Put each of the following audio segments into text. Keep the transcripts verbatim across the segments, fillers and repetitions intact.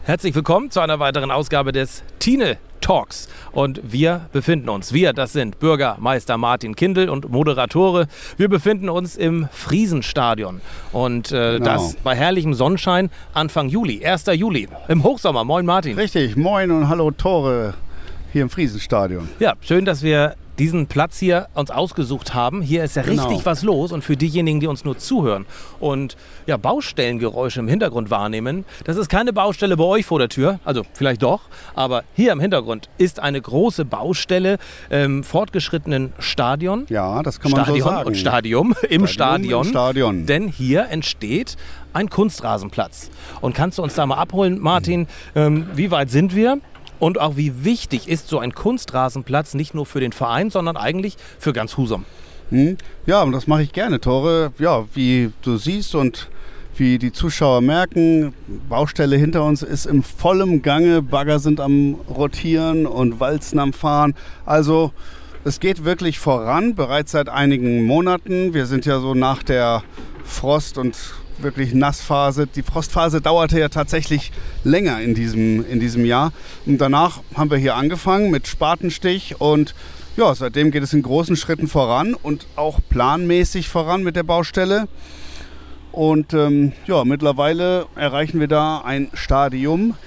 Herzlich willkommen zu einer weiteren Ausgabe des Tine Talks. Und wir befinden uns, wir, das sind Bürgermeister Martin Kindl und Moderatore. Wir befinden uns im Friesenstadion und äh, genau. das bei herrlichem Sonnenschein Anfang Juli, erster Juli, im Hochsommer. Moin Martin. Richtig, moin und hallo Tore hier im Friesenstadion. Ja, schön, dass wir diesen Platz hier uns ausgesucht haben. Hier ist ja Genau. richtig was los und für diejenigen, die uns nur zuhören und ja, Baustellengeräusche im Hintergrund wahrnehmen, das ist keine Baustelle bei euch vor der Tür, also vielleicht doch, aber hier im Hintergrund ist eine große Baustelle im fortgeschrittenen Stadion. Ja, das kann man Stadion so sagen. Und Stadium im Stadion, im Stadion. Denn hier entsteht ein Kunstrasenplatz. Und kannst du uns da mal abholen, Martin, ähm, wie weit sind wir? Und auch wie wichtig ist so ein Kunstrasenplatz nicht nur für den Verein, sondern eigentlich für ganz Husum? Hm? Ja, und das mache ich gerne, Tore. Ja, wie du siehst und wie die Zuschauer merken, Baustelle hinter uns ist im vollen Gange. Bagger sind am Rotieren und Walzen am Fahren. Also es geht wirklich voran, bereits seit einigen Monaten. Wir sind ja so nach der Frost- und wirklich Nassphase. Die Frostphase dauerte ja tatsächlich länger in diesem, in diesem Jahr. Und danach haben wir hier angefangen mit Spatenstich und ja, seitdem geht es in großen Schritten voran und auch planmäßig voran mit der Baustelle. Und ähm, ja, mittlerweile erreichen wir da ein Stadium,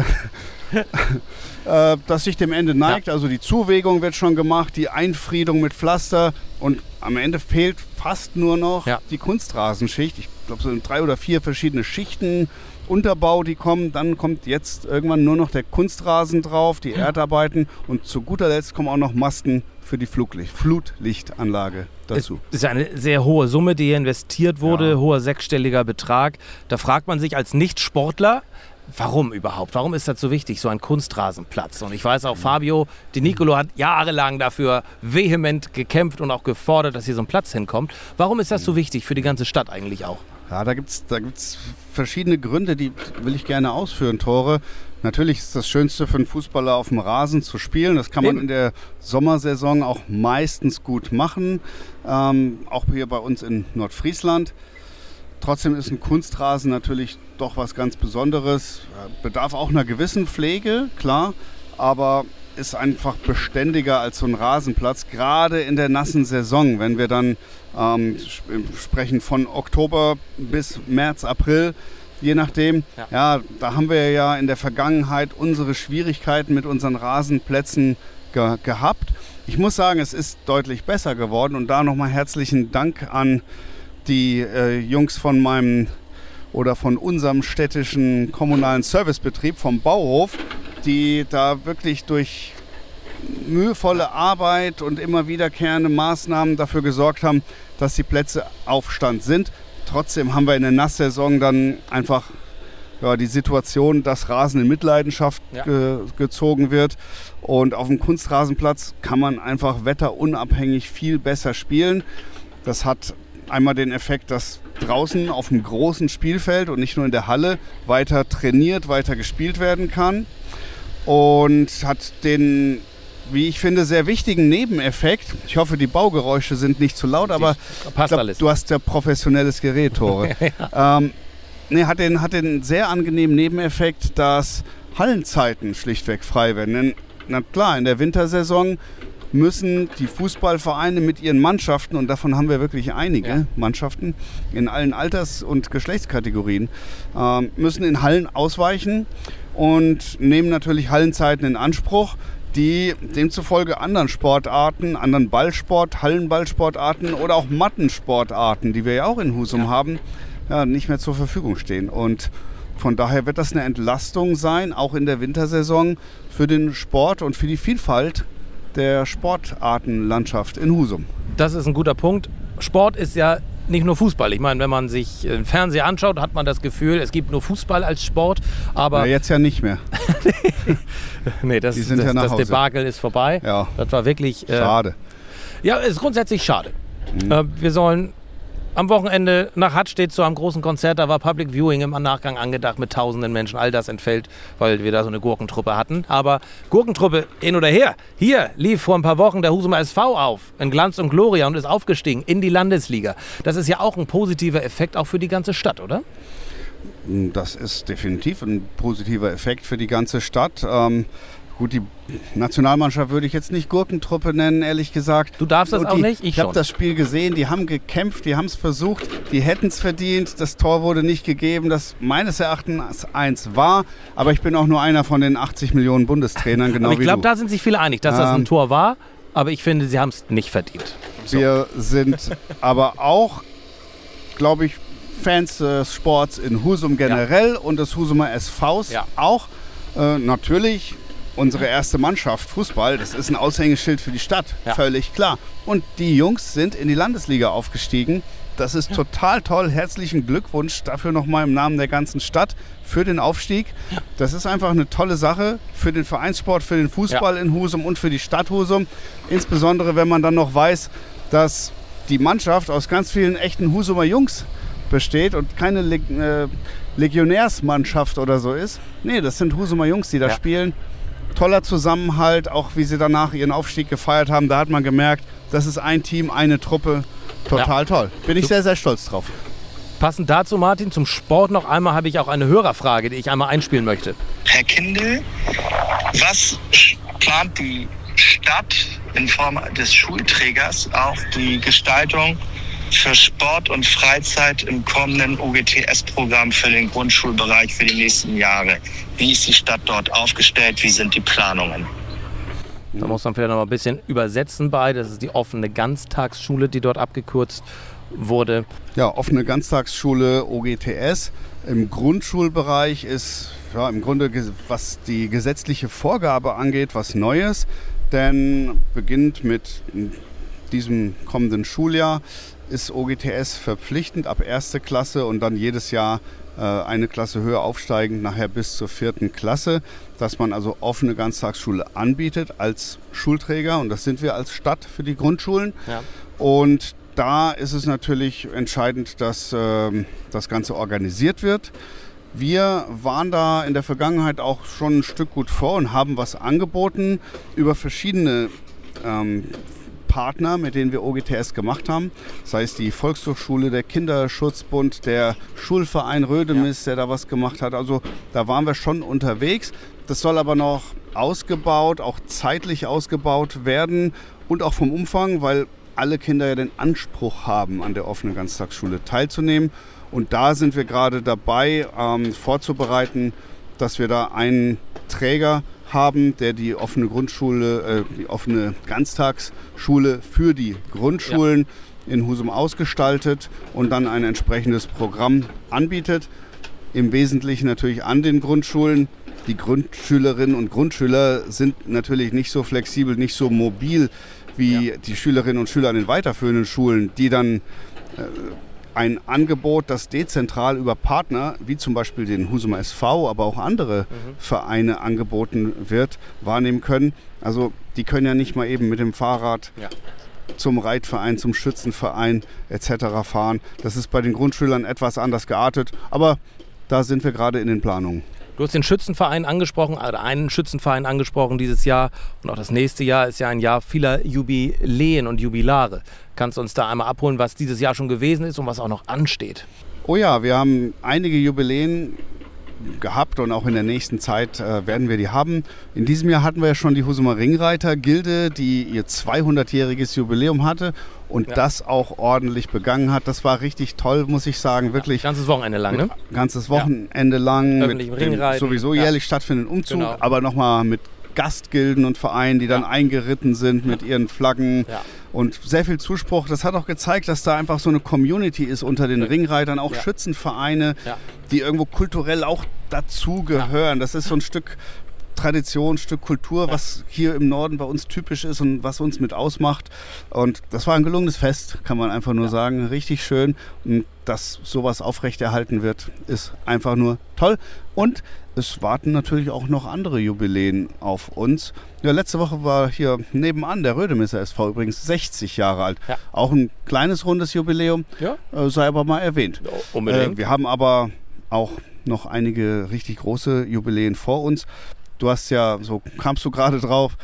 äh, das sich dem Ende neigt. Ja. Also die Zuwegung wird schon gemacht, die Einfriedung mit Pflaster und am Ende fehlt fast nur noch ja. die Kunstrasenschicht. Ich glaube, so drei oder vier verschiedene Schichten Unterbau, die kommen. Dann kommt jetzt irgendwann nur noch der Kunstrasen drauf, die Erdarbeiten und zu guter Letzt kommen auch noch Masten für die Fluglicht, Flutlichtanlage dazu. Es ist eine sehr hohe Summe, die hier investiert wurde, ja. hoher sechsstelliger Betrag. Da fragt man sich als Nicht-Sportler, warum überhaupt? Warum ist das so wichtig, so ein Kunstrasenplatz? Und ich weiß auch, Fabio Di Nicolo hat jahrelang dafür vehement gekämpft und auch gefordert, dass hier so ein Platz hinkommt. Warum ist das so wichtig für die ganze Stadt eigentlich auch? Ja, da gibt es da gibt's verschiedene Gründe, die will ich gerne ausführen, Tore. Natürlich ist das Schönste für einen Fußballer auf dem Rasen zu spielen. Das kann man in der Sommersaison auch meistens gut machen, ähm, auch hier bei uns in Nordfriesland. Trotzdem ist ein Kunstrasen natürlich doch was ganz Besonderes. Bedarf auch einer gewissen Pflege, klar, aber ist einfach beständiger als so ein Rasenplatz, gerade in der nassen Saison, wenn wir dann ähm, sprechen von Oktober bis März, April, je nachdem. Ja. ja, da haben wir ja in der Vergangenheit unsere Schwierigkeiten mit unseren Rasenplätzen ge- gehabt. Ich muss sagen, es ist deutlich besser geworden und da nochmal herzlichen Dank an die äh, Jungs von meinem oder von unserem städtischen kommunalen Servicebetrieb vom Bauhof, die da wirklich durch mühevolle Arbeit und immer wiederkehrende Maßnahmen dafür gesorgt haben, dass die Plätze auf Stand sind. Trotzdem haben wir in der Nasssaison dann einfach ja, die Situation, dass Rasen in Mitleidenschaft ja. ge- gezogen wird. Und auf dem Kunstrasenplatz kann man einfach wetterunabhängig viel besser spielen. Das hat einmal den Effekt, dass draußen auf dem großen Spielfeld und nicht nur in der Halle weiter trainiert, weiter gespielt werden kann. Und hat den, wie ich finde, sehr wichtigen Nebeneffekt. Ich hoffe, die Baugeräusche sind nicht zu laut, aber passt glaub, alles. Du hast ja professionelles Gerät, Tore. ja. ähm, nee, hat den, hat den sehr angenehmen Nebeneffekt, dass Hallenzeiten schlichtweg frei werden. Denn, na klar, in der Wintersaison müssen die Fußballvereine mit ihren Mannschaften, und davon haben wir wirklich einige ja. Mannschaften in allen Alters- und Geschlechtskategorien, äh, müssen in Hallen ausweichen und nehmen natürlich Hallenzeiten in Anspruch, die demzufolge anderen Sportarten, anderen Ballsport, Hallenballsportarten oder auch Mattensportarten, die wir ja auch in Husum ja. haben, ja, nicht mehr zur Verfügung stehen. Und von daher wird das eine Entlastung sein, auch in der Wintersaison, für den Sport und für die Vielfalt der Sportartenlandschaft in Husum. Das ist ein guter Punkt. Sport ist ja nicht nur Fußball. Ich meine, wenn man sich den Fernseher anschaut, hat man das Gefühl, es gibt nur Fußball als Sport. Aber ja, jetzt ja nicht mehr. nee, das, Die sind das, ja nach das Hause. Debakel ist vorbei. Ja. Das war wirklich... Äh, schade. Ja, ist grundsätzlich schade. Mhm. Äh, wir sollen am Wochenende nach Hattstedt zu einem großen Konzert, da war Public Viewing im Nachgang angedacht mit tausenden Menschen. All das entfällt, weil wir da so eine Gurkentruppe hatten. Aber Gurkentruppe hin oder her. Hier lief vor ein paar Wochen der Husumer S V auf in Glanz und Gloria und ist aufgestiegen in die Landesliga. Das ist ja auch ein positiver Effekt auch für die ganze Stadt, oder? Das ist definitiv ein positiver Effekt für die ganze Stadt. Ähm, gut, die Nationalmannschaft würde ich jetzt nicht Gurkentruppe nennen, ehrlich gesagt. Du darfst das Und auch die, nicht? Ich, ich habe schon. das Spiel gesehen, die haben gekämpft, die haben es versucht, die hätten es verdient. Das Tor wurde nicht gegeben, das meines Erachtens eins war. Aber ich bin auch nur einer von den achtzig Millionen Bundestrainern, genau aber ich wie glaube, du. da sind sich viele einig, dass das ein Ähm, Tor war. Aber ich finde, sie haben es nicht verdient. So. Wir sind aber auch, glaube ich, Fans des Sports in Husum generell ja. und des Husumer S Vs ja. auch. Äh, natürlich unsere erste Mannschaft, Fußball, das ist ein Aushängeschild für die Stadt, ja. völlig klar. Und die Jungs sind in die Landesliga aufgestiegen. Das ist ja. total toll. Herzlichen Glückwunsch dafür nochmal im Namen der ganzen Stadt für den Aufstieg. Ja. Das ist einfach eine tolle Sache für den Vereinssport, für den Fußball ja. in Husum und für die Stadt Husum. Insbesondere, wenn man dann noch weiß, dass die Mannschaft aus ganz vielen echten Husumer Jungs besteht und keine Leg äh, Legionärsmannschaft oder so ist. Nee, das sind Husumer Jungs, die da ja. spielen. Toller Zusammenhalt, auch wie sie danach ihren Aufstieg gefeiert haben. Da hat man gemerkt, das ist ein Team, eine Truppe. Total ja. toll. Bin ich sehr, sehr stolz drauf. Passend dazu, Martin, zum Sport noch einmal habe ich auch eine Hörerfrage, die ich einmal einspielen möchte. Herr Kindl, was plant die Stadt in Form des Schulträgers auf die Gestaltung für Sport und Freizeit im kommenden O G T S-Programm für den Grundschulbereich für die nächsten Jahre? Wie ist die Stadt dort aufgestellt? Wie sind die Planungen? Da muss man vielleicht noch mal ein bisschen übersetzen bei. Das ist die offene Ganztagsschule, die dort abgekürzt wurde. Ja, offene Ganztagsschule O G T S. Im Grundschulbereich ist ja, im Grunde, was die gesetzliche Vorgabe angeht, was Neues. Denn beginnt mit diesem kommenden Schuljahr ist O G T S verpflichtend ab erste Klasse und dann jedes Jahr äh, eine Klasse höher aufsteigend, nachher bis zur vierten Klasse, dass man also offene Ganztagsschule anbietet als Schulträger und das sind wir als Stadt für die Grundschulen. Ja. Und da ist es natürlich entscheidend, dass äh, das Ganze organisiert wird. Wir waren da in der Vergangenheit auch schon ein Stück gut vor und haben was angeboten über verschiedene ähm, Partner, mit denen wir O G T S gemacht haben. Das heißt die Volkshochschule, der Kinderschutzbund, der Schulverein Rödemis, ja. der da was gemacht hat. Also da waren wir schon unterwegs. Das soll aber noch ausgebaut, auch zeitlich ausgebaut werden und auch vom Umfang, weil alle Kinder ja den Anspruch haben, an der offenen Ganztagsschule teilzunehmen. Und da sind wir gerade dabei, ähm, vorzubereiten, dass wir da einen Träger haben, der die offene Grundschule, äh, die offene Ganztagsschule für die Grundschulen ja. in Husum ausgestaltet und dann ein entsprechendes Programm anbietet. Im Wesentlichen natürlich an den Grundschulen. Die Grundschülerinnen und Grundschüler sind natürlich nicht so flexibel, nicht so mobil wie ja. die Schülerinnen und Schüler an den weiterführenden Schulen, die dann äh, ein Angebot, das dezentral über Partner, wie zum Beispiel den Husumer S V, aber auch andere mhm. Vereine angeboten wird, wahrnehmen können. Also die können ja nicht mal eben mit dem Fahrrad ja. zum Reitverein, zum Schützenverein et cetera fahren. Das ist bei den Grundschülern etwas anders geartet, aber da sind wir gerade in den Planungen. Du hast den Schützenverein angesprochen, oder einen Schützenverein angesprochen dieses Jahr. Und auch das nächste Jahr ist ja ein Jahr vieler Jubiläen und Jubilare. Kannst du uns da einmal abholen, was dieses Jahr schon gewesen ist und was auch noch ansteht? Oh ja, wir haben einige Jubiläen gehabt und auch in der nächsten Zeit äh, werden wir die haben. In diesem Jahr hatten wir ja schon die Husumer Ringreiter-Gilde, die ihr zweihundertjähriges Jubiläum hatte und ja. das auch ordentlich begangen hat. Das war richtig toll, muss ich sagen, wirklich. Ja, ganzes Wochenende lang, ne? Ganzes Wochenende ja. lang. Öffentlichem mit dem Ringreiten. sowieso ja. jährlich stattfindenden Umzug, genau. aber nochmal mit Gastgilden und Vereinen, die dann ja. eingeritten sind mit ihren Flaggen ja. und sehr viel Zuspruch. Das hat auch gezeigt, dass da einfach so eine Community ist unter den Ringreitern, auch ja. Schützenvereine, ja. die irgendwo kulturell auch dazugehören. Ja. Das ist so ein Stück Tradition, ein Stück Kultur, ja. was hier im Norden bei uns typisch ist und was uns mit ausmacht. Und das war ein gelungenes Fest, kann man einfach nur ja. sagen. Richtig schön. Und dass sowas aufrechterhalten wird, ist einfach nur toll. Und es warten natürlich auch noch andere Jubiläen auf uns. Ja, letzte Woche war hier nebenan der Rödemisser S V übrigens sechzig Jahre alt. Ja. Auch ein kleines, rundes Jubiläum, ja. äh, sei aber mal erwähnt. Ja, unbedingt. Äh, wir haben aber auch noch einige richtig große Jubiläen vor uns. Du hast ja, so kamst du gerade drauf,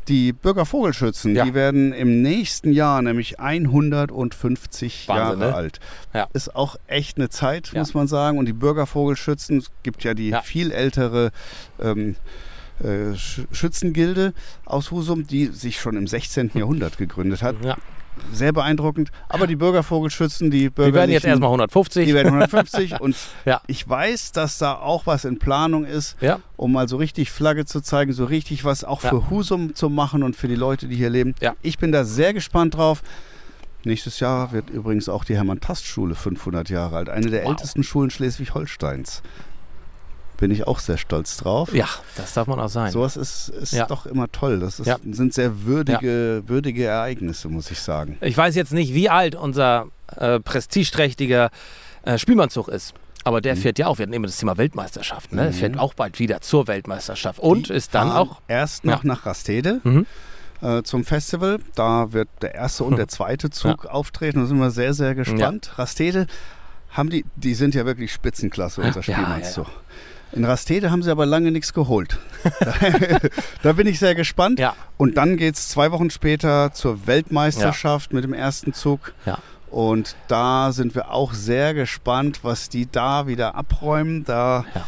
Die Bürgervogelschützen, ja. die werden im nächsten Jahr nämlich hundertfünfzig Wahnsinn, Jahre ne? alt. Ja. Ist auch echt eine Zeit, ja. muss man sagen. Und die Bürgervogelschützen, es gibt ja die ja. viel ältere ähm, äh, Schützengilde aus Husum, die sich schon im sechzehnten Jahrhundert gegründet hat. Ja. Sehr beeindruckend. Aber die Bürgervogelschützen, die Die werden jetzt erstmal hundertfünfzig. Die werden hundertfünfzig. Und ja. ich weiß, dass da auch was in Planung ist, ja. um mal so richtig Flagge zu zeigen, so richtig was auch ja. für Husum zu machen und für die Leute, die hier leben. Ja. Ich bin da sehr gespannt drauf. Nächstes Jahr wird übrigens auch die Hermann-Tast-Schule fünfhundert Jahre alt. Eine der wow. ältesten Schulen Schleswig-Holsteins. Bin ich auch sehr stolz drauf. Ja, das darf man auch sein. Sowas ist, ist ja. doch immer toll. Das ist, ja. sind sehr würdige, ja. würdige Ereignisse, muss ich sagen. Ich weiß jetzt nicht, wie alt unser äh, prestigeträchtiger äh, Spielmannszug ist. Aber der mhm. fährt ja auch. Wir hatten immer das Thema Weltmeisterschaft. Ne? Der mhm. fährt auch bald wieder zur Weltmeisterschaft. Und Die ist dann auch... Erst noch ja. nach Rastede. Mhm. äh, zum Festival. Da wird der erste und der zweite Zug ja. auftreten. Da sind wir sehr, sehr gespannt. Ja. Rastede haben die, die sind ja wirklich Spitzenklasse, unser Spielmannszug. Ja, ja, ja. In Rastede haben sie aber lange nichts geholt. Da bin ich sehr gespannt. Ja. Und dann geht es zwei Wochen später zur Weltmeisterschaft ja. mit dem ersten Zug. Ja. Und da sind wir auch sehr gespannt, was die da wieder abräumen. Da ja.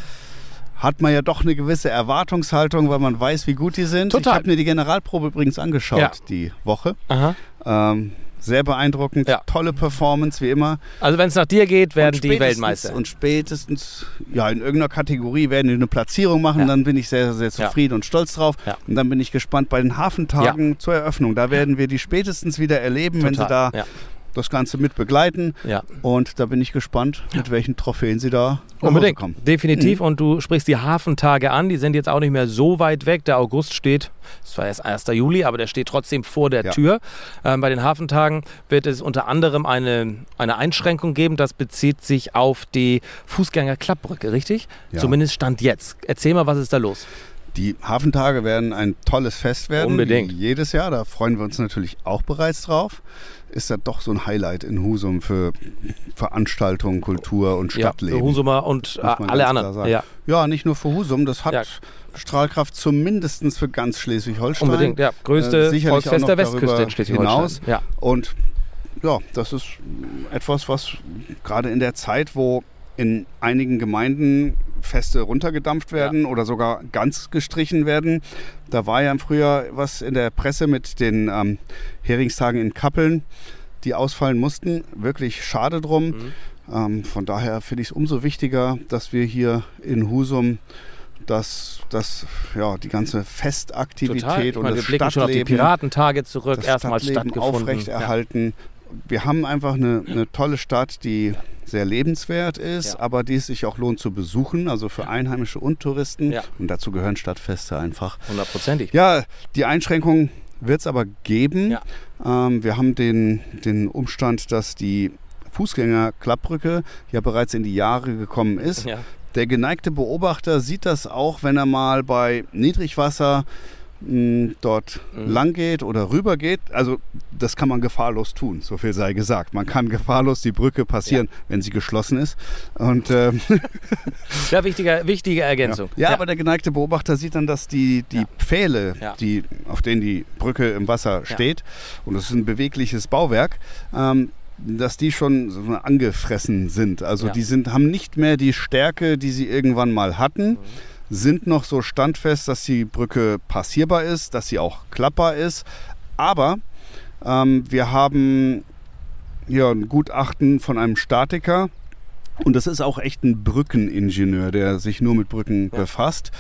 hat man ja doch eine gewisse Erwartungshaltung, weil man weiß, wie gut die sind. Total. Ich habe mir die Generalprobe übrigens angeschaut ja. die Woche. Aha. Ähm, sehr beeindruckend, ja. tolle Performance, wie immer. Also wenn es nach dir geht, werden die Weltmeister. Und spätestens, ja, in irgendeiner Kategorie werden die eine Platzierung machen. Ja. Dann bin ich sehr, sehr zufrieden ja. und stolz drauf. Ja. Und dann bin ich gespannt bei den Hafentagen ja. zur Eröffnung. Da werden wir die spätestens wieder erleben, Total. wenn sie da... Ja. das Ganze mit begleiten. Ja. Und da bin ich gespannt, mit ja. welchen Trophäen sie da unbedingt kommen. Definitiv. Mhm. Und du sprichst die Hafentage an. Die sind jetzt auch nicht mehr so weit weg. Der August steht, es war erst erster Juli, aber der steht trotzdem vor der ja. Tür. Ähm, bei den Hafentagen wird es unter anderem eine, eine Einschränkung geben. Das bezieht sich auf die Fußgänger-Klappbrücke, richtig? Ja. Zumindest Stand jetzt. Erzähl mal, was ist da los? Die Hafentage werden ein tolles Fest werden. Unbedingt. Wie jedes Jahr. Da freuen wir uns natürlich auch bereits drauf. Ist das doch so ein Highlight in Husum für Veranstaltungen, Kultur und Stadtleben. Ja, für Husumer und alle anderen. Ja. ja, nicht nur für Husum. Das hat ja. Strahlkraft zumindest für ganz Schleswig-Holstein. Unbedingt, ja. Größte äh, Volksfest der Westküste in Schleswig-Holstein. Ja. Und ja, das ist etwas, was gerade in der Zeit, wo in einigen Gemeinden Feste runtergedampft werden ja. oder sogar ganz gestrichen werden. Da war ja im Frühjahr was in der Presse mit den ähm, Heringstagen in Kappeln, die ausfallen mussten. Wirklich schade drum. Mhm. Ähm, von daher finde ich es umso wichtiger, dass wir hier in Husum das, das, ja, die ganze Festaktivität und meine, das wir blicken Stadtleben, schon auf die Piratentage zurück, das erstmals Stadtleben stattgefunden. aufrechterhalten. Ja. Wir haben einfach eine, eine tolle Stadt, die sehr lebenswert ist, ja. aber die es sich auch lohnt zu besuchen, also für Einheimische und Touristen. Ja. Und dazu gehören Stadtfeste einfach. Hundertprozentig. Ja, die Einschränkung wird es aber geben. Ja. Ähm, wir haben den, den Umstand, dass die Fußgänger-Klappbrücke ja bereits in die Jahre gekommen ist. Ja. Der geneigte Beobachter sieht das auch, wenn er mal bei Niedrigwasser mh, dort mhm. lang geht oder rüber geht. Also das kann man gefahrlos tun, so viel sei gesagt. Man kann gefahrlos die Brücke passieren, ja. wenn sie geschlossen ist. Und, ähm, ja, wichtige, wichtige Ergänzung. Ja, ja, ja, aber der geneigte Beobachter sieht dann, dass die, die ja. Pfähle, ja. Die, auf denen die Brücke im Wasser steht, ja. und das ist ein bewegliches Bauwerk, ähm, dass die schon so angefressen sind. Also ja. die sind, haben nicht mehr die Stärke, die sie irgendwann mal hatten, mhm. sind noch so standfest, dass die Brücke passierbar ist, dass sie auch klappbar ist. Aber ähm, wir haben hier ein Gutachten von einem Statiker und das ist auch echt ein Brückeningenieur, der sich nur mit Brücken ja. befasst.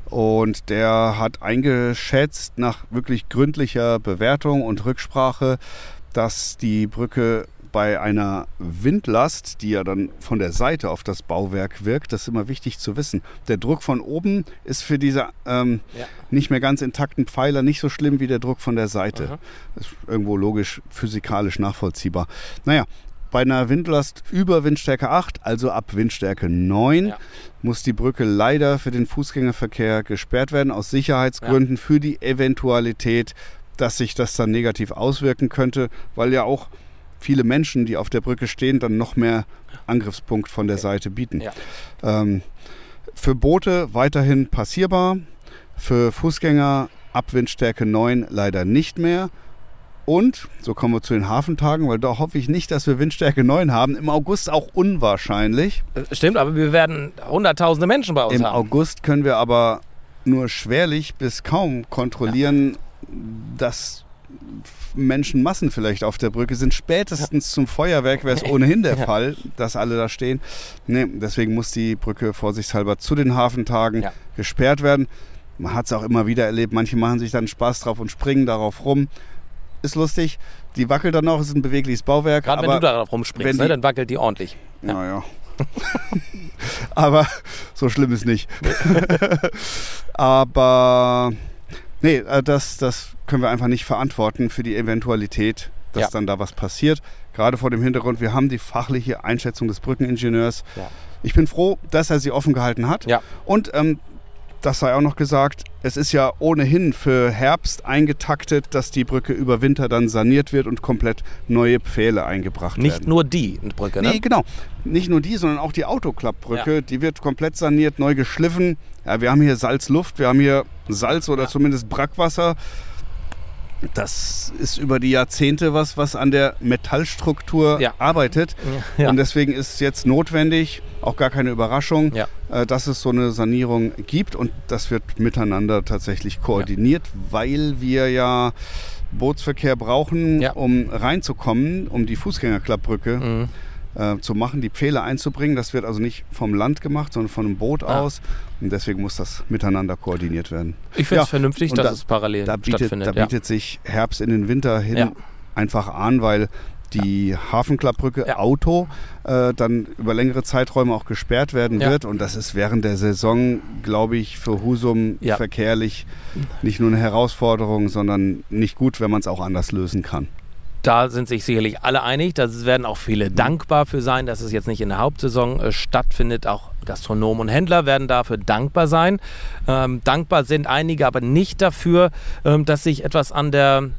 Und der hat eingeschätzt nach wirklich gründlicher Bewertung und Rücksprache, dass die Brücke bei einer Windlast, die ja dann von der Seite auf das Bauwerk wirkt, das ist immer wichtig zu wissen. Der Druck von oben ist für diese ähm, ja. nicht mehr ganz intakten Pfeiler nicht so schlimm wie der Druck von der Seite. Aha. Das ist irgendwo logisch, physikalisch nachvollziehbar. Naja, bei einer Windlast über Windstärke acht, also ab Windstärke neun, ja. muss die Brücke leider für den Fußgängerverkehr gesperrt werden, aus Sicherheitsgründen, ja. für die Eventualität, dass sich das dann negativ auswirken könnte, weil ja auch viele Menschen, die auf der Brücke stehen, dann noch mehr Angriffspunkt von der okay. Seite bieten. Ja. Ähm, für Boote weiterhin passierbar, für Fußgänger ab Windstärke neun leider nicht mehr. Und, so kommen wir zu den Hafentagen, weil da hoffe ich nicht, dass wir Windstärke neun haben. Im August auch unwahrscheinlich. Stimmt, aber wir werden hunderttausende Menschen bei uns Im haben. Im August können wir aber nur schwerlich bis kaum kontrollieren, ja. dass Menschenmassen vielleicht auf der Brücke sind. Spätestens ja. zum Feuerwerk wäre es ohnehin der ja. Fall, dass alle da stehen. Nee, deswegen muss die Brücke vorsichtshalber zu den Hafentagen ja. gesperrt werden. Man hat es auch immer wieder erlebt. Manche machen sich dann Spaß drauf und springen darauf rum. Ist lustig. Die wackelt dann auch, ist ein bewegliches Bauwerk. Gerade wenn du darauf rumspringst, die, ne, dann wackelt die ordentlich. Ja, ja. ja. Aber so schlimm ist nicht. Aber nee, das, das können wir einfach nicht verantworten für die Eventualität, dass ja. dann da was passiert. Gerade vor dem Hintergrund, wir haben die fachliche Einschätzung des Brückeningenieurs. Ja. Ich bin froh, dass er sie offen gehalten hat. Ja. Und ähm, das sei auch noch gesagt, es ist ja ohnehin für Herbst eingetaktet, dass die Brücke über Winter dann saniert wird und komplett neue Pfähle eingebracht Nicht werden. Nicht nur die Brücke, ne? Nee, genau. Nicht nur die, sondern auch die Autoklappbrücke. Ja. Die wird komplett saniert, neu geschliffen. Ja, wir haben hier Salzluft, wir haben hier Salz oder ja. zumindest Brackwasser. Das ist über die Jahrzehnte was, was an der Metallstruktur ja. arbeitet. Ja. Und deswegen ist es jetzt notwendig, auch gar keine Überraschung, ja. äh, dass es so eine Sanierung gibt. Und das wird miteinander tatsächlich koordiniert, ja. weil wir ja Bootsverkehr brauchen, ja. um reinzukommen, um die Fußgängerklappbrücke mhm. äh, zu machen, die Pfähle einzubringen. Das wird also nicht vom Land gemacht, sondern von einem Boot ah. aus. Und deswegen muss das miteinander koordiniert werden. Ich finde es ja, vernünftig, dass da, es parallel da bietet, stattfindet. Da bietet ja. sich Herbst in den Winter hin ja. einfach an, weil die ja. Hafenklappbrücke ja. Auto äh, dann über längere Zeiträume auch gesperrt werden ja. wird. Und das ist während der Saison, glaube ich, für Husum ja. verkehrlich nicht nur eine Herausforderung, sondern nicht gut, wenn man es auch anders lösen kann. Da sind sich sicherlich alle einig. Da werden auch viele dankbar für sein, dass es jetzt nicht in der Hauptsaison äh, stattfindet. Auch Gastronomen und Händler werden dafür dankbar sein. Ähm, dankbar sind einige aber nicht dafür, ähm, dass sich etwas an der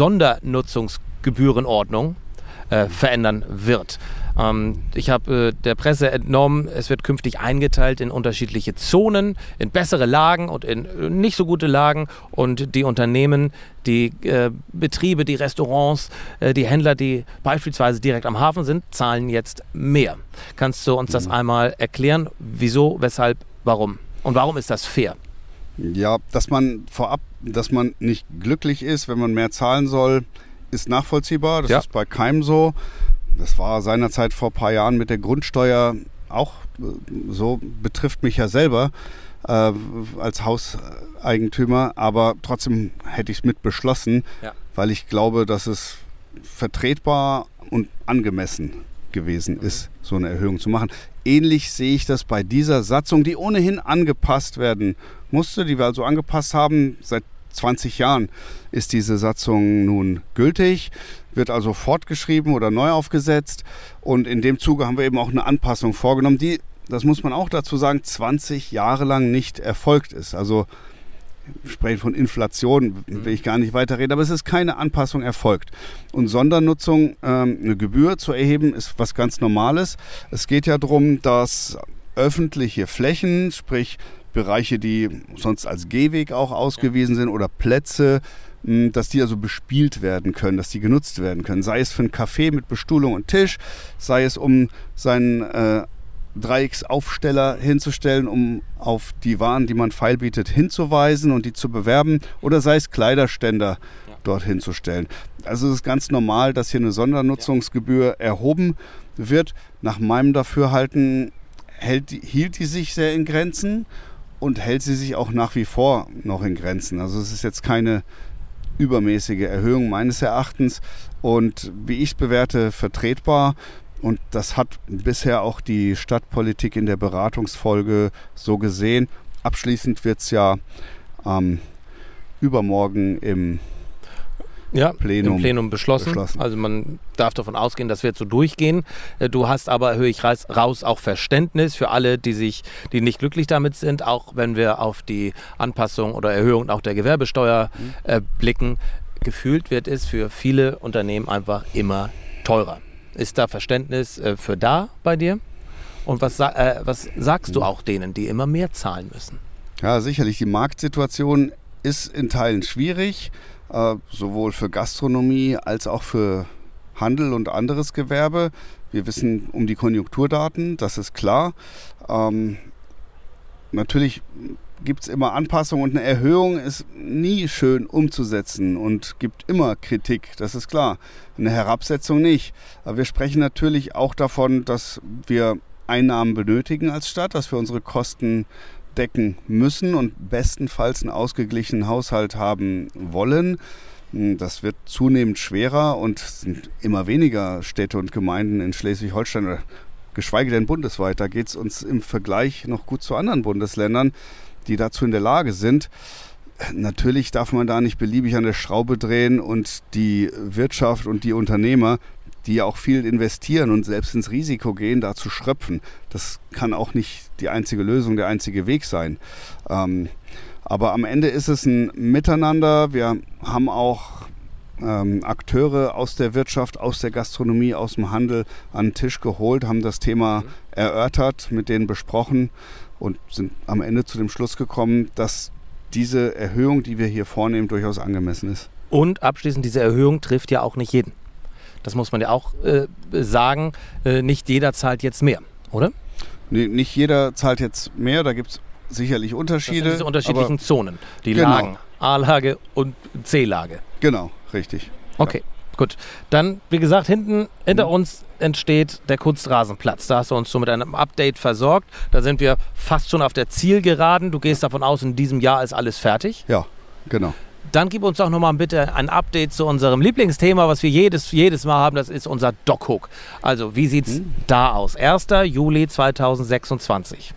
Sondernutzungsgebührenordnung äh, verändern wird. Ähm, ich habe äh, der Presse entnommen, es wird künftig eingeteilt in unterschiedliche Zonen, in bessere Lagen und in äh, nicht so gute Lagen. Und die Unternehmen, die äh, Betriebe, die Restaurants, äh, die Händler, die beispielsweise direkt am Hafen sind, zahlen jetzt mehr. Kannst du uns das einmal erklären? Wieso, weshalb, warum? Und warum ist das fair? Ja, dass man vorab, dass man nicht glücklich ist, wenn man mehr zahlen soll, ist nachvollziehbar. Das ja. ist bei keinem so. Das war seinerzeit vor ein paar Jahren mit der Grundsteuer auch so, betrifft mich ja selber äh, als Hauseigentümer, aber trotzdem hätte ich es mit beschlossen, ja. weil ich glaube, dass es vertretbar und angemessen gewesen mhm. ist, so eine Erhöhung zu machen. Ähnlich sehe ich das bei dieser Satzung, die ohnehin angepasst werden musste, die wir also angepasst haben. Seit zwanzig Jahren ist diese Satzung nun gültig, wird also fortgeschrieben oder neu aufgesetzt. Und in dem Zuge haben wir eben auch eine Anpassung vorgenommen, die, das muss man auch dazu sagen, zwanzig Jahre lang nicht erfolgt ist. Also ich spreche von Inflation, will ich gar nicht weiterreden, aber es ist keine Anpassung erfolgt. Und Sondernutzung, ähm, eine Gebühr zu erheben, ist was ganz Normales. Es geht ja darum, dass öffentliche Flächen, sprich Bereiche, die sonst als Gehweg auch ausgewiesen sind oder Plätze, dass die also bespielt werden können, dass die genutzt werden können. Sei es für ein Café mit Bestuhlung und Tisch, sei es um seinen äh, Dreiecksaufsteller hinzustellen, um auf die Waren, die man feilbietet, hinzuweisen und die zu bewerben, oder sei es Kleiderständer ja. dort hinzustellen. Also es ist ganz normal, dass hier eine Sondernutzungsgebühr ja. erhoben wird. Nach meinem Dafürhalten hält, hielt die sich sehr in Grenzen und hält sie sich auch nach wie vor noch in Grenzen. Also es ist jetzt keine übermäßige Erhöhung meines Erachtens und wie ich es bewerte, vertretbar. Und das hat bisher auch die Stadtpolitik in der Beratungsfolge so gesehen. Abschließend wird es ja ähm, übermorgen im Ja, Plenum, im Plenum beschlossen. beschlossen. Also man darf davon ausgehen, das wird so durchgehen. Du hast aber, höre ich raus, auch Verständnis für alle, die sich, die nicht glücklich damit sind, auch wenn wir auf die Anpassung oder Erhöhung auch der Gewerbesteuer mhm. äh, blicken. Gefühlt wird es für viele Unternehmen einfach immer teurer. Ist da Verständnis äh, für da bei dir? Und was, äh, was sagst mhm. du auch denen, die immer mehr zahlen müssen? Ja, sicherlich. Die Marktsituation ist in Teilen schwierig, äh, sowohl für Gastronomie als auch für Handel und anderes Gewerbe. Wir wissen um die Konjunkturdaten, das ist klar. Ähm, natürlich gibt es immer Anpassungen und eine Erhöhung ist nie schön umzusetzen und gibt immer Kritik, das ist klar. Eine Herabsetzung nicht. Aber wir sprechen natürlich auch davon, dass wir Einnahmen benötigen als Stadt, dass wir unsere Kosten decken müssen und bestenfalls einen ausgeglichenen Haushalt haben wollen. Das wird zunehmend schwerer und es sind immer weniger Städte und Gemeinden in Schleswig-Holstein, oder geschweige denn bundesweit. Da geht es uns im Vergleich noch gut zu anderen Bundesländern, die dazu in der Lage sind. Natürlich darf man da nicht beliebig an der Schraube drehen und die Wirtschaft und die Unternehmer, die ja auch viel investieren und selbst ins Risiko gehen, da zu schröpfen. Das kann auch nicht die einzige Lösung, der einzige Weg sein. Ähm, aber am Ende ist es ein Miteinander. Wir haben auch ähm, Akteure aus der Wirtschaft, aus der Gastronomie, aus dem Handel an den Tisch geholt, haben das Thema erörtert, mit denen besprochen und sind am Ende zu dem Schluss gekommen, dass diese Erhöhung, die wir hier vornehmen, durchaus angemessen ist. Und abschließend, diese Erhöhung trifft ja auch nicht jeden. Das muss man ja auch äh, sagen. Äh, nicht jeder zahlt jetzt mehr, oder? Nee, nicht jeder zahlt jetzt mehr, da gibt es sicherlich Unterschiede. Das sind diese unterschiedlichen Zonen, die genau. Lagen, A-Lage und C-Lage. Genau, richtig. Okay, ja. Gut. Dann, wie gesagt, hinten hinter mhm. uns entsteht der Kunstrasenplatz. Da hast du uns so mit einem Update versorgt. Da sind wir fast schon auf der Zielgeraden. Du gehst davon aus, in diesem Jahr ist alles fertig? Ja, genau. Dann gib uns doch nochmal bitte ein Update zu unserem Lieblingsthema, was wir jedes, jedes Mal haben. Das ist unser DocHook. Also, wie sieht es mhm. da aus? erster Juli zweitausendsechsundzwanzig.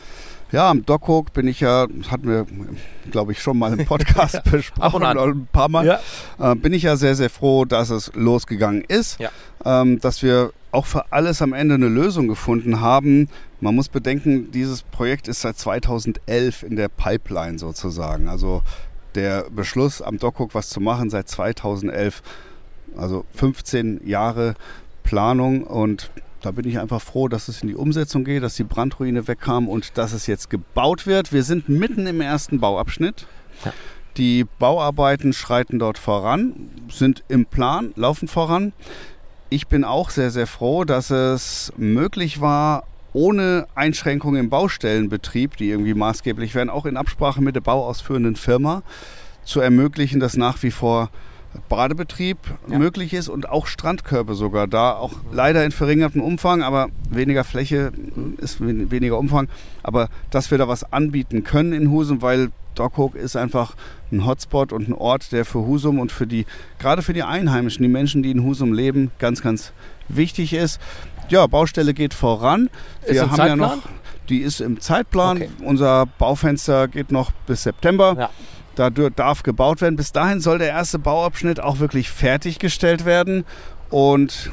Ja, am DocHook bin ich ja, das hatten wir, glaube ich, schon mal im Podcast ja, besprochen, ab und an. ein paar Mal. Ja. Äh, bin ich ja sehr, sehr froh, dass es losgegangen ist, ja. ähm, dass wir auch für alles am Ende eine Lösung gefunden haben. Man muss bedenken, dieses Projekt ist seit zweitausendelf in der Pipeline sozusagen. Also der Beschluss, am DocHook was zu machen, seit zweitausendelf, also fünfzehn Jahre Planung, und da bin ich einfach froh, dass es in die Umsetzung geht, dass die Brandruine wegkam und dass es jetzt gebaut wird. Wir sind mitten im ersten Bauabschnitt. Ja. Die Bauarbeiten schreiten dort voran, sind im Plan, laufen voran. Ich bin auch sehr, sehr froh, dass es möglich war, ohne Einschränkungen im Baustellenbetrieb, die irgendwie maßgeblich wären, auch in Absprache mit der bauausführenden Firma zu ermöglichen, dass nach wie vor Badebetrieb ja. möglich ist und auch Strandkörbe sogar da, auch leider in verringertem Umfang, aber weniger Fläche ist weniger Umfang, aber dass wir da was anbieten können in Husum, weil DocHook ist einfach ein Hotspot und ein Ort, der für Husum und für die, gerade für die Einheimischen, die Menschen, die in Husum leben, ganz, ganz wichtig ist. Ja, Baustelle geht voran. Wir ist haben Zeitplan? ja noch, die ist im Zeitplan. Okay. Unser Baufenster geht noch bis September. Ja. Da darf gebaut werden. Bis dahin soll der erste Bauabschnitt auch wirklich fertiggestellt werden. Und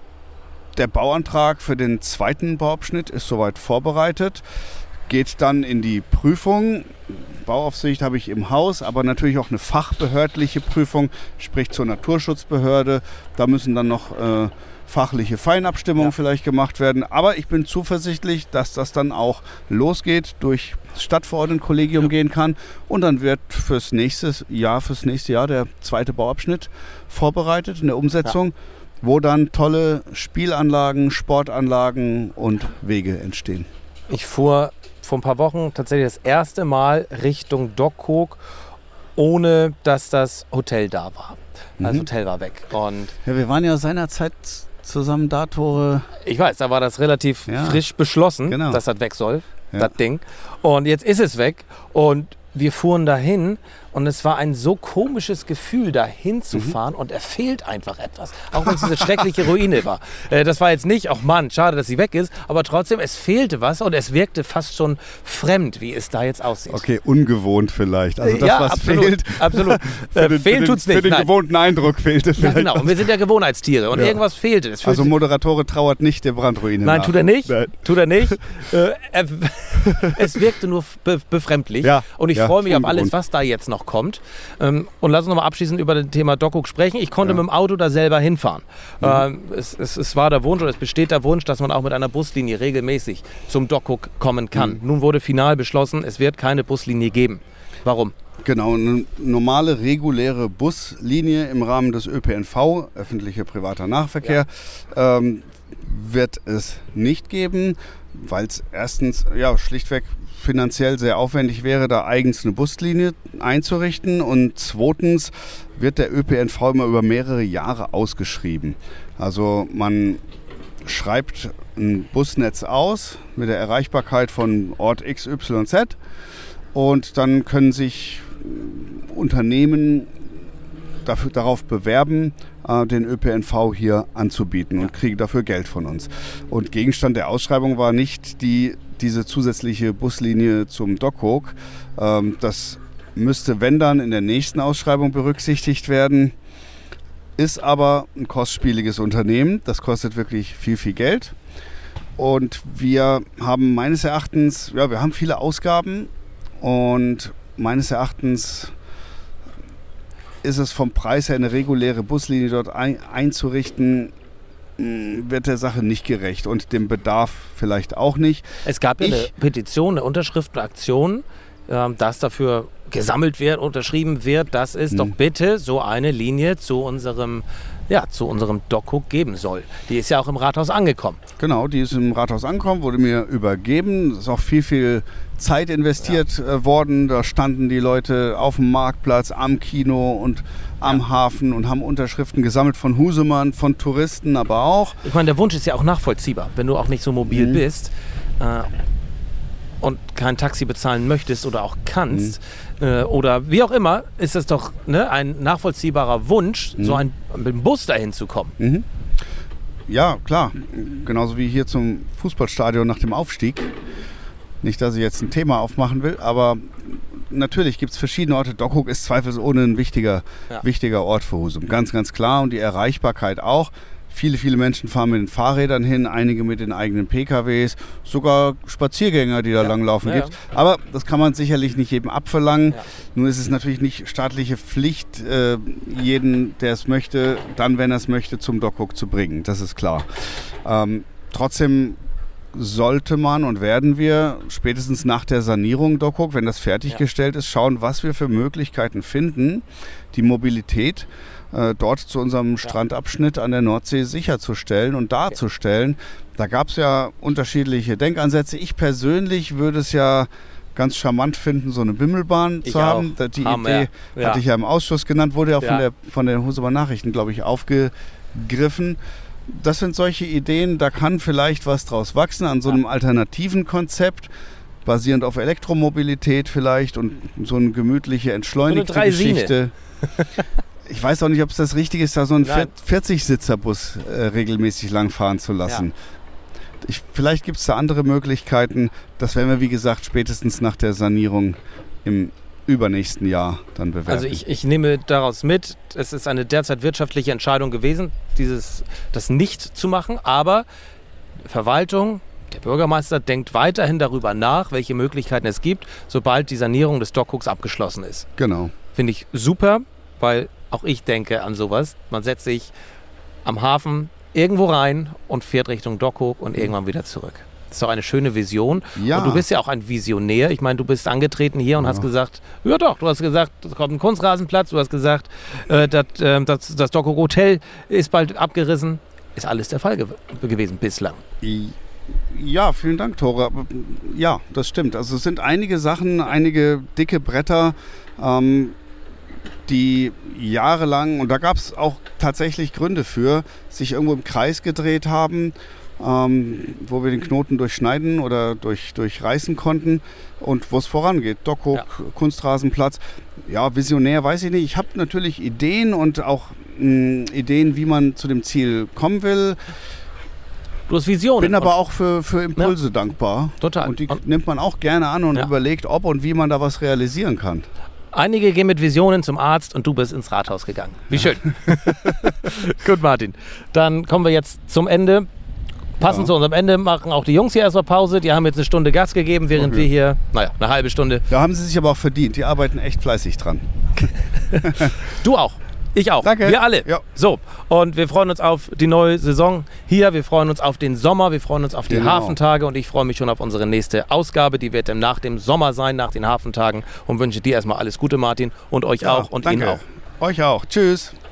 der Bauantrag für den zweiten Bauabschnitt ist soweit vorbereitet. Geht dann in die Prüfung. Bauaufsicht habe ich im Haus, aber natürlich auch eine fachbehördliche Prüfung, sprich zur Naturschutzbehörde. Da müssen dann noch äh, fachliche Feinabstimmungen ja. vielleicht gemacht werden. Aber ich bin zuversichtlich, dass das dann auch losgeht, durch das Stadtverordnetenkollegium ja. gehen kann. Und dann wird fürs nächste Jahr, fürs nächste Jahr der zweite Bauabschnitt vorbereitet in der Umsetzung, ja. wo dann tolle Spielanlagen, Sportanlagen und Wege entstehen. Ich fuhr vor ein paar Wochen tatsächlich das erste Mal Richtung DocHook, ohne dass das Hotel da war. Das mhm. Hotel war weg. Und ja, wir waren ja seinerzeit zusammen da, Tore. Ich weiß, da war das relativ ja. frisch beschlossen, genau. dass das weg soll, ja. das Ding. Und jetzt ist es weg und wir fuhren dahin und es war ein so komisches Gefühl, dahin zu fahren mhm. und er fehlt einfach etwas. Auch wenn es diese schreckliche Ruine war. Äh, das war jetzt nicht, ach Mann, schade, dass sie weg ist, aber trotzdem, es fehlte was und es wirkte fast schon fremd, wie es da jetzt aussieht. Okay, ungewohnt vielleicht. Also das, ja, was absolut, fehlt. Absolut. Für den, fehlen tut's nicht. Für den Nein. gewohnten Eindruck fehlte vielleicht. Ja, genau, und wir sind ja Gewohnheitstiere und ja. irgendwas fehlte. Es also Moderatore trauert nicht der Brandruine Nein, nach. tut er nicht. Nein. Tut er nicht. äh, er, es wirkte nur be- befremdlich ja. und ich ja, freue mich ungewohnt. auf alles, was da jetzt noch kommt. Ähm, und lass uns nochmal abschließend über das Thema DocHook sprechen. Ich konnte ja. mit dem Auto da selber hinfahren. Mhm. Ähm, es, es, es war der Wunsch oder es besteht der Wunsch, dass man auch mit einer Buslinie regelmäßig zum DocHook kommen kann. Mhm. Nun wurde final beschlossen, es wird keine Buslinie geben. Warum? Genau, eine normale, reguläre Buslinie im Rahmen des Ö P N V, öffentlicher privater Nahverkehr, ja. ähm, wird es nicht geben, weil es erstens ja, schlichtweg finanziell sehr aufwendig wäre, da eigens eine Buslinie einzurichten, und zweitens wird der Ö P N V immer über mehrere Jahre ausgeschrieben. Also man schreibt ein Busnetz aus mit der Erreichbarkeit von Ort X Y Z, und dann können sich Unternehmen dafür, darauf bewerben, äh, den Ö P N V hier anzubieten, und kriegen dafür Geld von uns. Und Gegenstand der Ausschreibung war nicht die, diese zusätzliche Buslinie zum Dokhook. Ähm, das müsste, wenn dann, in der nächsten Ausschreibung berücksichtigt werden. Ist aber ein kostspieliges Unternehmen. Das kostet wirklich viel, viel Geld. Und wir haben meines Erachtens, ja, wir haben viele Ausgaben, und meines Erachtens ist es vom Preis her, eine reguläre Buslinie dort ein, einzurichten, wird der Sache nicht gerecht und dem Bedarf vielleicht auch nicht. Es gab ja ich, eine Petition, eine Unterschriftenaktion, äh, dass dafür gesammelt wird, unterschrieben wird, dass es hm. doch bitte so eine Linie zu unserem, ja, zu unserem Dokhook geben soll. Die ist ja auch im Rathaus angekommen. Genau, die ist im Rathaus angekommen, wurde mir übergeben. Es ist auch viel, viel Zeit investiert ja. äh, worden. Da standen die Leute auf dem Marktplatz, am Kino und am ja. Hafen und haben Unterschriften gesammelt von Husemern, von Touristen, aber auch. Ich meine, der Wunsch ist ja auch nachvollziehbar, wenn du auch nicht so mobil mhm. bist äh, und kein Taxi bezahlen möchtest oder auch kannst mhm. äh, oder wie auch immer, ist es doch ne, ein nachvollziehbarer Wunsch, mhm. so ein, mit dem Bus dahin zu kommen. Mhm. Ja, klar. Genauso wie hier zum Fußballstadion nach dem Aufstieg. Nicht, dass ich jetzt ein Thema aufmachen will, aber natürlich gibt es verschiedene Orte. Dokhook ist zweifelsohne ein wichtiger, ja. wichtiger Ort für Husum. Ganz, ganz klar. Und die Erreichbarkeit auch. Viele, viele Menschen fahren mit den Fahrrädern hin, einige mit den eigenen P K Ws, sogar Spaziergänger, die da ja. langlaufen, ja, gibt. Ja. Aber das kann man sicherlich nicht jedem abverlangen. Ja. Nun ist es natürlich nicht staatliche Pflicht, äh, jeden, der es möchte, dann, wenn er es möchte, zum Dokhook zu bringen. Das ist klar. Ähm, trotzdem sollte man und werden wir spätestens nach der Sanierung Dokhook, wenn das fertiggestellt ja. ist, schauen, was wir für Möglichkeiten finden, die Mobilität äh, dort zu unserem ja. Strandabschnitt an der Nordsee sicherzustellen und darzustellen. Okay. Da gab es ja unterschiedliche Denkansätze. Ich persönlich würde es ja ganz charmant finden, so eine Bimmelbahn ich zu haben. Auch. Die haben Idee ja. Ja. hatte ich ja im Ausschuss genannt, wurde ja auch ja. von, der, von den Husumer Nachrichten, glaube ich, aufgegriffen. Das sind solche Ideen, da kann vielleicht was draus wachsen an so einem alternativen Konzept, basierend auf Elektromobilität vielleicht und so eine gemütliche, entschleunigte so eine Geschichte. Ich weiß auch nicht, ob es das Richtige ist, da so einen vierzig-Sitzer-Bus äh, regelmäßig langfahren zu lassen. Ja. Ich, vielleicht gibt es da andere Möglichkeiten. Das werden wir, wie gesagt, spätestens nach der Sanierung im übernächsten Jahr dann bewerten. Also ich, ich nehme daraus mit, es ist eine derzeit wirtschaftliche Entscheidung gewesen, dieses, das nicht zu machen, aber Verwaltung, der Bürgermeister denkt weiterhin darüber nach, welche Möglichkeiten es gibt, sobald die Sanierung des Dokhooks abgeschlossen ist. Genau. Finde ich super, weil auch ich denke an sowas. Man setzt sich am Hafen irgendwo rein und fährt Richtung Dokhook und irgendwann wieder zurück. Das ist doch eine schöne Vision. Ja. Und du bist ja auch ein Visionär. Ich meine, du bist angetreten hier und ja. hast gesagt, ja doch, du hast gesagt, es kommt ein Kunstrasenplatz. Du hast gesagt, äh, das, äh, das, das Dokhook Hotel ist bald abgerissen. Ist alles der Fall ge- gewesen bislang. Ja, vielen Dank, Tore. Ja, das stimmt. Also es sind einige Sachen, einige dicke Bretter, ähm, die jahrelang, und da gab es auch tatsächlich Gründe für, sich irgendwo im Kreis gedreht haben, ähm, wo wir den Knoten durchschneiden oder durch, durchreißen konnten und wo es vorangeht. Dokhook, ja. Kunstrasenplatz. Ja, visionär weiß ich nicht. Ich habe natürlich Ideen und auch mh, Ideen, wie man zu dem Ziel kommen will. Du hast Visionen. Bin aber auch für, für Impulse ja. dankbar. Total. Und die und nimmt man auch gerne an und ja. überlegt, ob und wie man da was realisieren kann. Einige gehen mit Visionen zum Arzt und du bist ins Rathaus gegangen. Wie schön. Gut, Martin. Dann kommen wir jetzt zum Ende. Passend ja. zu unserem Ende machen auch die Jungs hier erstmal Pause. Die haben jetzt eine Stunde Gas gegeben, während okay. wir hier, naja, eine halbe Stunde. Da haben sie sich aber auch verdient. Die arbeiten echt fleißig dran. Du auch. Ich auch. Danke. Wir alle. Ja. So, und wir freuen uns auf die neue Saison hier. Wir freuen uns auf den Sommer. Wir freuen uns auf die Genau. Hafentage. Und ich freue mich schon auf unsere nächste Ausgabe. Die wird dann nach dem Sommer sein, nach den Hafentagen. Und wünsche dir erstmal alles Gute, Martin. Und euch Ja, auch und danke. Ihnen auch. Euch auch. Tschüss.